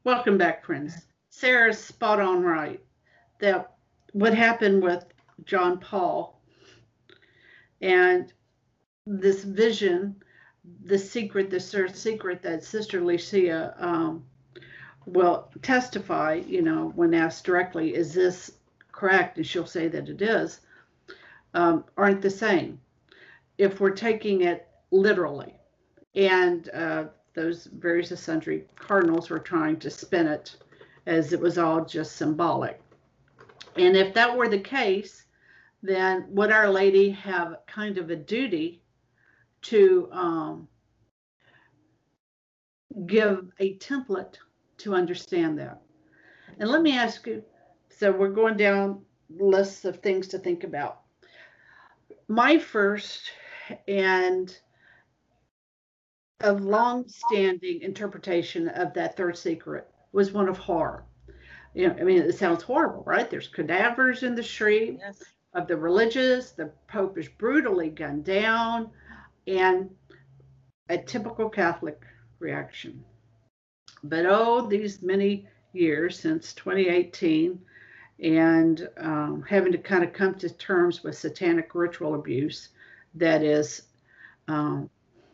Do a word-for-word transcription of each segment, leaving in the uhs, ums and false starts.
Welcome back, friends. Sarah's spot on right. That what happened with John Paul and this vision, the secret, the third secret that Sister Lucia um, will testify, you know, when asked directly, is this correct? And she'll say that it is, um, aren't the same if we're taking it literally. And uh, those various and sundry cardinals were trying to spin it as it was all just symbolic. And if that were the case, then would Our Lady have kind of a duty to um, give a template to understand that? And let me ask you, so we're going down lists of things to think about. My first and of long-standing interpretation of that third secret was one of horror. You know, I mean, it sounds horrible, right? There's cadavers in the street yes. of the religious. The Pope is brutally gunned down, and a typical Catholic reaction. But oh, these many years since twenty eighteen, and um, having to kind of come to terms with satanic ritual abuse that is um,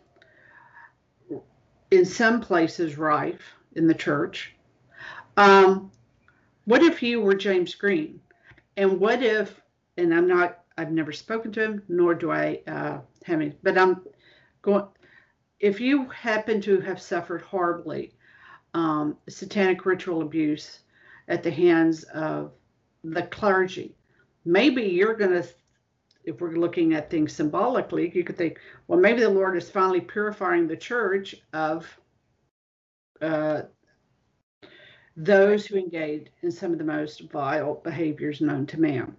in some places rife in the church. Um, what if you were James Green? And what if, and I'm not, I've never spoken to him, nor do I uh, have any, but I'm going, if you happen to have suffered horribly um, satanic ritual abuse at the hands of the clergy, maybe you're going to, if we're looking at things symbolically, you could think, well, maybe the Lord is finally purifying the church of uh, those who engage in some of the most vile behaviors known to man.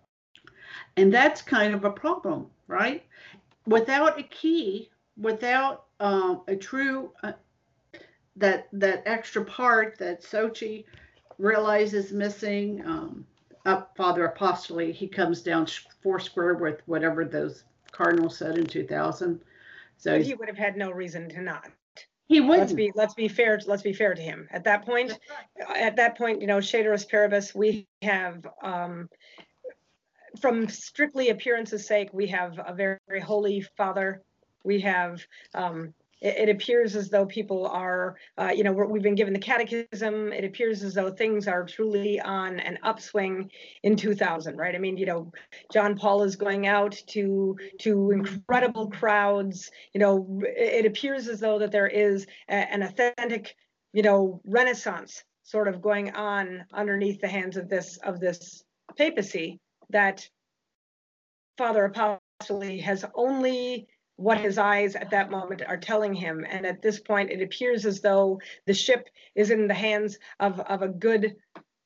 And that's kind of a problem, right? Without a key, without um, a true, uh, that that extra part that Sochi realizes missing, um, up Father Apostoli, he comes down four square with whatever those cardinals said in two thousand. So he would have had no reason to not. He wouldn't. Let's be let's be fair. Let's be fair to him. At that point, right. at that point, you know, Ceteris Paribus, we have, um, from strictly appearance's sake, we have a very, very holy father. We have. Um, it, it appears as though people are, uh, you know, we're, we've been given the catechism. It appears as though things are truly on an upswing in two thousand, right? I mean, you know, John Paul is going out to to incredible crowds. You know, it, it appears as though that there is a, an authentic, you know, renaissance sort of going on underneath the hands of this of this papacy, that Father Apostoli has only what his eyes at that moment are telling him. And at this point, it appears as though the ship is in the hands of, of a good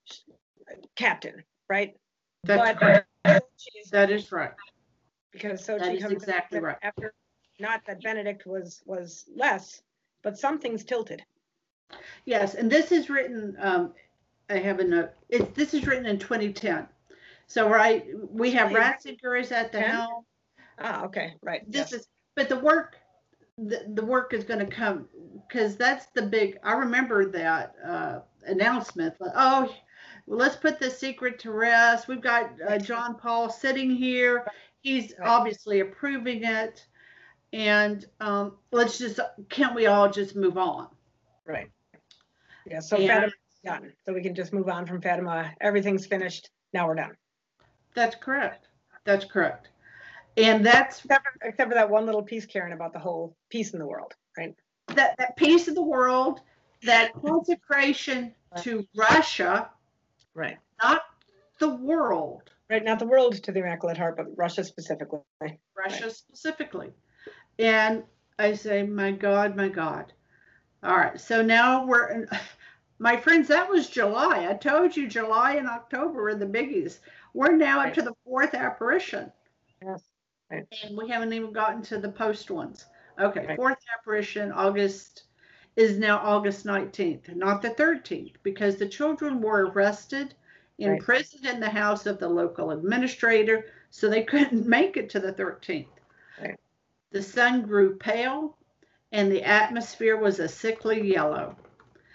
captain, right? That's but right. That is right. Because Sochi that is comes exactly right. after, not that Benedict was was less, but something's tilted. Yes, and this is written, um, I have a note, it's, this is written in twenty ten. So, right, we have Ratzinger is at the helm. Ah, okay, right. This yes. is, but the work, the, the work is going to come, because that's the big, I remember that uh, announcement, like, oh, well, let's put the secret to rest. We've got uh, John Paul sitting here. He's right. obviously approving it. And um, let's just, can't we all just move on? Right. Yeah, so and, Fatima's done. So we can just move on from Fatima. Everything's finished. Now we're done. That's correct. That's correct. And that's except for, except for that one little piece, Karen, about the whole peace in the world, right? That that peace of the world, that consecration to Russia, right? Not the world, right? Not the world to the Immaculate Heart, but Russia specifically. Russia right. specifically. And I say, my God, my God. All right. So now we're, in, my friends. That was July. I told you, July and October are the biggies. We're now right. up to the fourth apparition. Yes. Right. And we haven't even gotten to the post ones. Okay, right. fourth apparition, August, is now August nineteenth, not the thirteenth, because the children were arrested, imprisoned right. in the house of the local administrator, so they couldn't make it to the thirteenth. Right. The sun grew pale, and the atmosphere was a sickly yellow.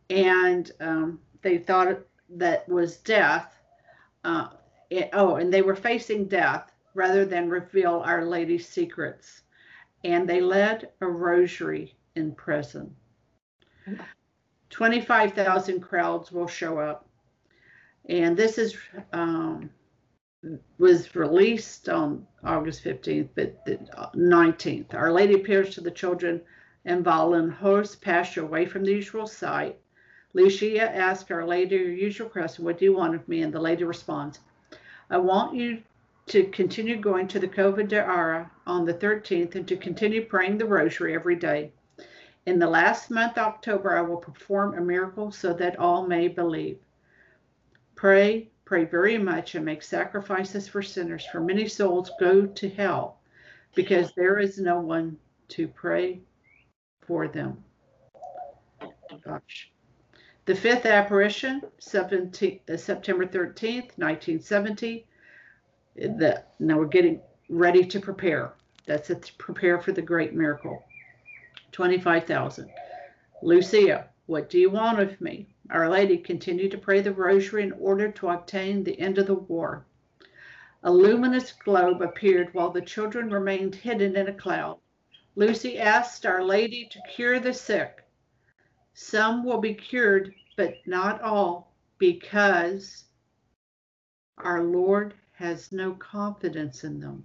and um, they thought that was death. Uh, it, oh, and they were facing death rather than reveal Our Lady's secrets. And they led a rosary in prison. twenty-five thousand crowds will show up. And this is um, was released on August fifteenth, but the nineteenth. Our Lady appears to the children in Wallenhorst pasture away from the usual site. Lucia asks Our Lady her usual question, what do you want of me? And the lady responds, I want you to continue going to the Cova de Ara on the thirteenth and to continue praying the rosary every day. In the last month, October, I will perform a miracle so that all may believe. Pray, pray very much and make sacrifices for sinners, for many souls go to hell because there is no one to pray for them. Gosh. The fifth apparition, September thirteenth, nineteen seventy. The, now we're getting ready to prepare. That's it, to prepare for the great miracle. twenty-five thousand. Lucia, what do you want of me? Our Lady continued to pray the rosary in order to obtain the end of the war. A luminous globe appeared while the children remained hidden in a cloud. Lucy asked Our Lady to cure the sick. Some will be cured, but not all, because our Lord has no confidence in them.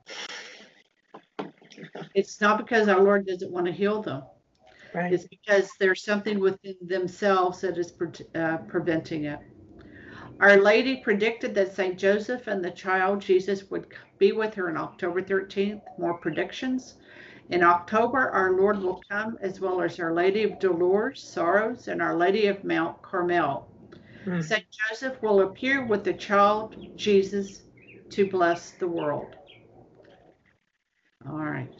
It's not because our Lord doesn't want to heal them. Right. It's because there's something within themselves that is pre uh, preventing it. Our Lady predicted that Saint Joseph and the child Jesus would be with her on October thirteenth. More predictions. In October, our Lord will come, as well as Our Lady of Dolores, Sorrows, and Our Lady of Mount Carmel. Mm. Saint Joseph will appear with the child Jesus to bless the world. All right.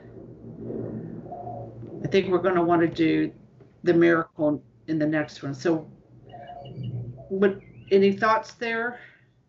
I think we're going to want to do the miracle in the next one. So, what, any thoughts there?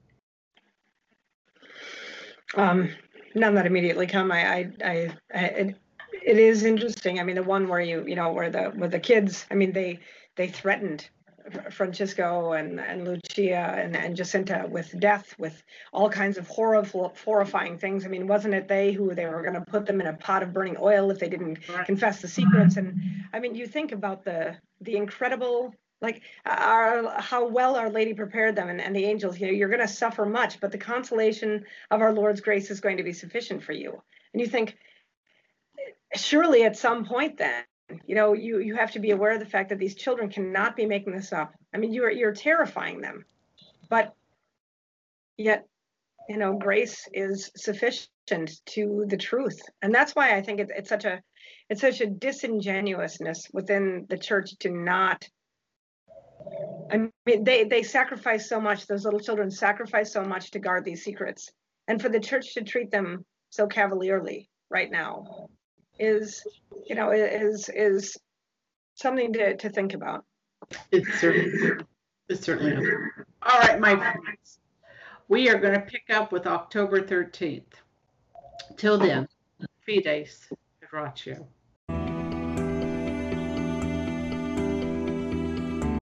Um, none that immediately come. I, I, I, I it, it is interesting. I mean, the one where you, you know, where the, where the kids, I mean, they, they threatened Francisco and, and Lucia and, and Jacinta with death, with all kinds of horrible, horrifying things. I mean, wasn't it they who they were going to put them in a pot of burning oil if they didn't right. confess the secrets? And I mean, you think about the, the incredible, like our, how well Our Lady prepared them and, and the angels, you know, you're going to suffer much, but the consolation of our Lord's grace is going to be sufficient for you. And you think, surely at some point then, you know, you, you have to be aware of the fact that these children cannot be making this up. I mean, you're, you're terrifying them, but yet, you know, grace is sufficient to the truth. And that's why I think it's, it's such a, it's such a disingenuousness within the church to not, I mean, they, they sacrifice so much, those little children sacrifice so much to guard these secrets. And for the church to treat them so cavalierly right now is, you know, is is something to, to think about. It's certainly, it's certainly. All right, my friends, we are going to pick up with October thirteenth. Till then, Fides Ratio.